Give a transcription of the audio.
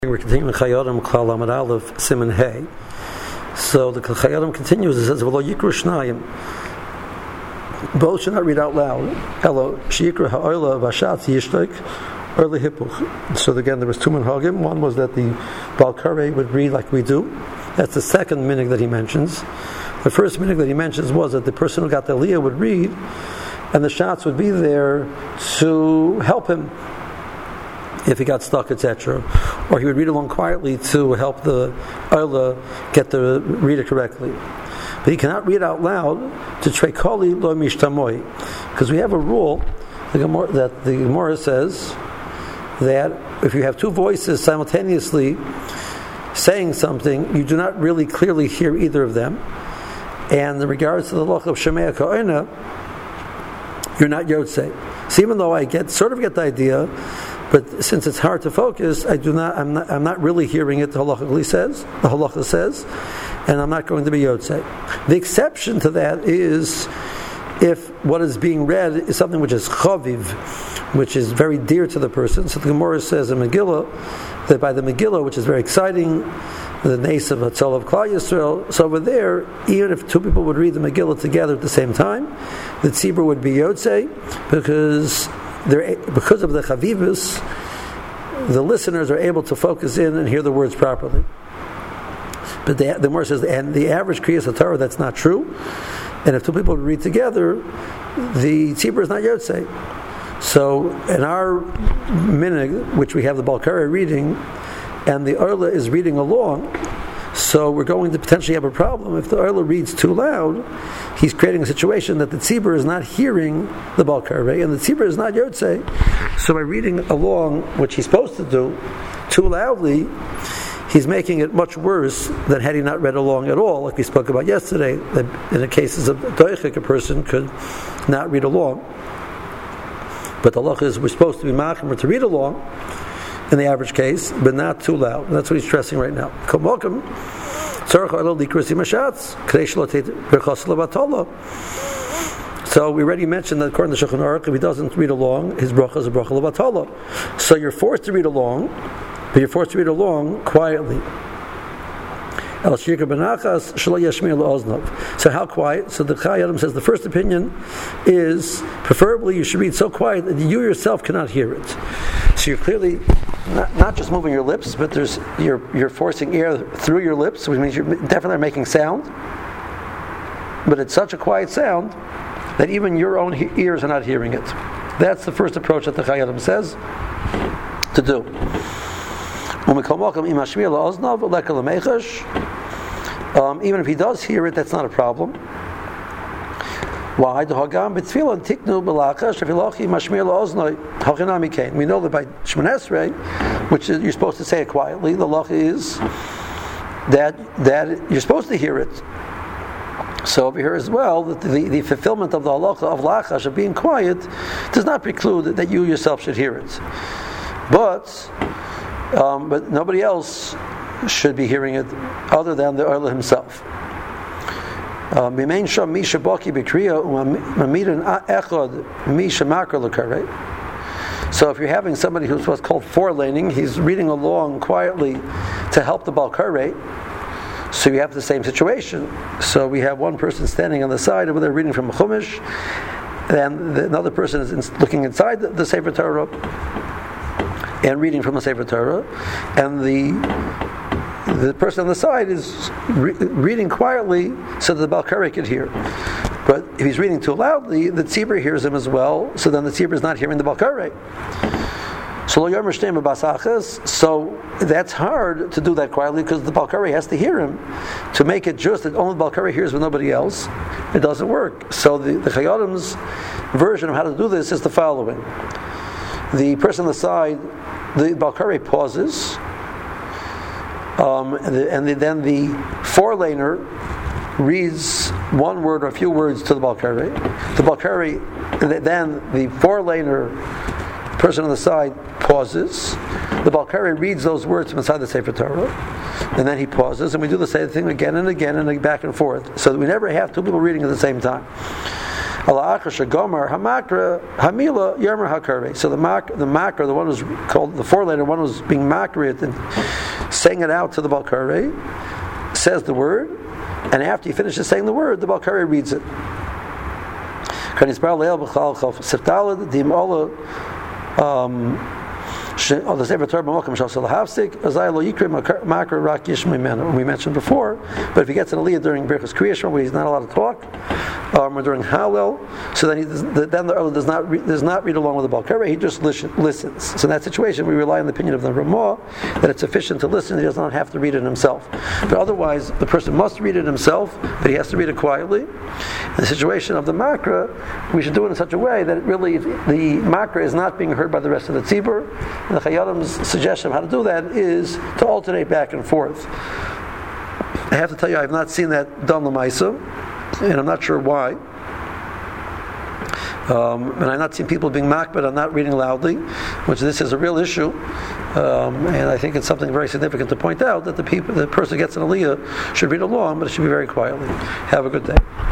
We're continuing Chayodim Klal Amud Aleph Siman Hey. So the Chayodim continues. It says, "V'lo yikru shnayim." Both should not read out loud. Hello, sheyikru ha'ola v'ashatz yishtek or lehipuch. So again, there was two minhagim. One was that the Baal Karei would read like we do. That's the second minhag that he mentions. The first minhag that he mentions was that the person who got the aliyah would read, and the shots would be there to help him if he got stuck, etc. Or he would read along quietly to help the Ola get the reader correctly. But he cannot read out loud to Trekoli lo mishtamoi, because we have a rule that the Gemara says that if you have two voices simultaneously saying something, you do not really clearly hear either of them. And in regards to the loch of Shemea Ka'ina, you're not Yotzei. So even though I sort of get the idea, but since it's hard to focus, I'm not really hearing it. The halacha says, and I'm not going to be yotzei. The exception to that is if what is being read is something which is chaviv, which is very dear to the person. So the Gemara says in Megillah that by the Megillah, which is very exciting, the Nes of Hatzal of Klal Yisrael. So over there, even if two people would read the Megillah together at the same time, the tzibur would be yotzei because of the chavivus, the listeners are able to focus in and hear the words properly. But the Gemara says, and the average Kriyas HaTorah, that's not true. And if two people read together, the tzibur is not yotzei. So in our minhag, which we have the Baal Karei reading, and the Ola is reading along, so we're going to potentially have a problem. If the Ola reads too loud, he's creating a situation that the tzibur is not hearing the Baal Karei, and the tzibur is not yotzei. So by reading along, which he's supposed to do, too loudly, he's making it much worse than had he not read along at all, like we spoke about yesterday, that in the cases of doichik, a person could not read along. But the halacha is we're supposed to be machmer to read along, in the average case, but not too loud. And that's what he's stressing right now. So we already mentioned that according to Shulchan Aruch, if he doesn't read along, his bracha is a bracha levatala. So you're forced to read along, but you're forced to read along quietly. So how quiet? So the Chayyim says the first opinion is preferably you should read so quiet that you yourself cannot hear it. So you're clearly not just moving your lips, but you're forcing air through your lips, which means you're definitely making sound. But it's such a quiet sound that even your own ears are not hearing it. That's the first approach that the Chayyim says to do. Even if he does hear it, that's not a problem. Why? We know that by Shemoneh Esrei, which is you're supposed to say it quietly, the halacha is that you're supposed to hear it. So over here as well, the fulfillment of the halacha of lachash, of being quiet, does not preclude that you yourself should hear it. But nobody else should be hearing it other than the Ola himself. So if you're having somebody who's what's called four-laning, he's reading along quietly to help the Baal Karei, so you have the same situation. So we have one person standing on the side over there reading from a Chumash, and another person is looking inside the Sefer Torah and reading from the Sefer Torah, and the person on the side is reading quietly so that the Baal Karei could hear. But if he's reading too loudly, the tzibur hears him as well, so then the tzibur is not hearing the Baal Karei. So that's hard to do that quietly because the Baal Karei has to hear him. To make it just that only the Baal Karei hears with nobody else, it doesn't work. So the Chayyim's version of how to do this is the following. The person on the side, the Baal Karei pauses, and then the four-laner reads one word or a few words to the Baal Karei. The Baal Karei, then the four-laner person on the side pauses. The Baal Karei reads those words from inside the Sefer Torah, and then he pauses, and we do the same thing again and again and back and forth, so that we never have two people reading at the same time. Ala achar shegomar hamakra hamila yermer hakarve. So the makra, the one who's called the 4-letter one who's being makrit and saying it out to the balkarve, says the word, and after he finishes saying the word, the balkarve reads it. We mentioned before, but if he gets an aliyah during Birchas Kriyas where he's not allowed to talk, or during Hallel, so then the other does not read along with the Balkareh, he just listens. So in that situation, we rely on the opinion of the Ramah that it's sufficient to listen; he does not have to read it himself. But otherwise, the person must read it himself, but he has to read it quietly. In the situation of the Makra, we should do it in such a way that really the Makra is not being heard by the rest of the tzibur. And the Chayadam's suggestion of how to do that is to alternate back and forth. I have to tell you, I have not seen that done l'maisa, and I'm not sure why. And I've not seen people being makbid on not reading loudly, which this is a real issue. And I think it's something very significant to point out that the person who gets an aliyah should read along, but it should be very quietly. Have a good day.